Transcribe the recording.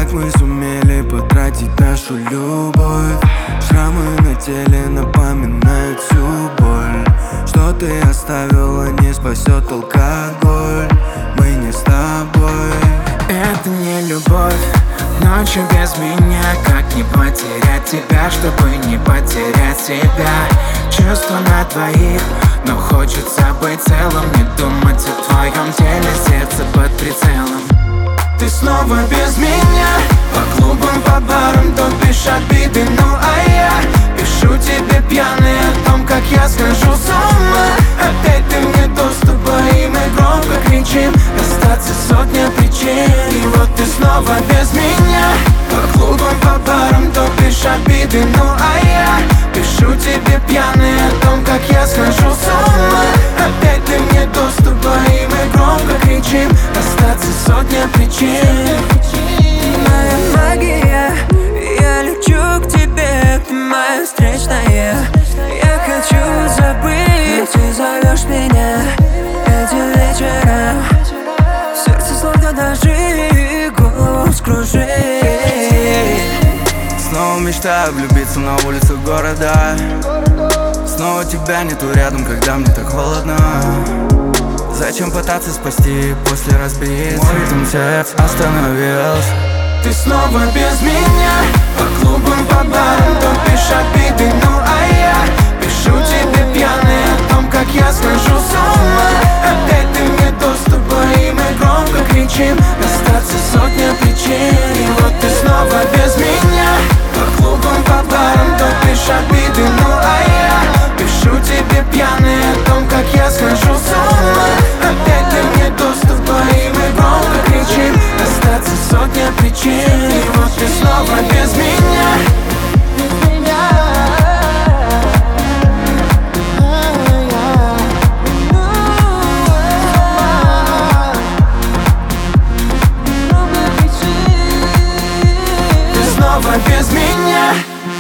Как мы сумели потратить нашу любовь? Шрамы на теле напоминают всю боль. Что ты оставила, не спасет алкоголь. Мы не с тобой. Это не любовь, ночью без меня. Как не потерять тебя, чтобы не потерять себя? Чувства на двоих, но хочется быть целым. Не думать о твоем теле, сердце под прицелом. Ты снова без меня, по клубам, по барам топишь обиды. Ну а я пишу тебе пьяный о том, как я схожу с ума. Опять ты мне доступа, и мы громко кричим. Остаться сотня причин, и вот ты снова без меня. По клубам, по барам топишь обиды. Ну а я пишу тебе пьяный о том, как я схожу с ума. Опять ты мне доступа, и мы громко кричим. Остаться сотня причин. Моя магия, я лечу к тебе, ты моя встречная. Я хочу забыть, ты зовешь меня этим вечером. Сердце словно ножи, голову скружит. Снова мечтаю влюбиться на улицах города. Снова тебя нету рядом, когда мне так холодно. Зачем пытаться спасти после разбития? Мой ритм сердца остановился. Ты снова без меня, по клубам, по барам топишь обиды. Ну а я пишу тебе пьяный о том, как я схожу с ума. Опять ты мне доступа, и мы громко кричим. Остаться сотня причин, и вот ты снова без меня. По клубам, по барам топишь обиды. Ну а я пишу тебе пьяный о том, как я схожу с ума. Опять ты мне доступа, и мы громко кричим. Остаться сотня причин, и вот ты снова без меня. Ты снова без меня.